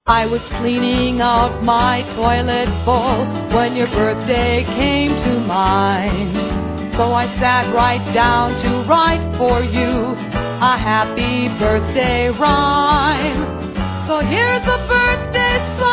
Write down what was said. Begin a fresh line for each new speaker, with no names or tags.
I was cleaning out my toilet bowl when your birthday came to mind. So I sat right down to write for you a happy birthday rhyme. So here's a birthday song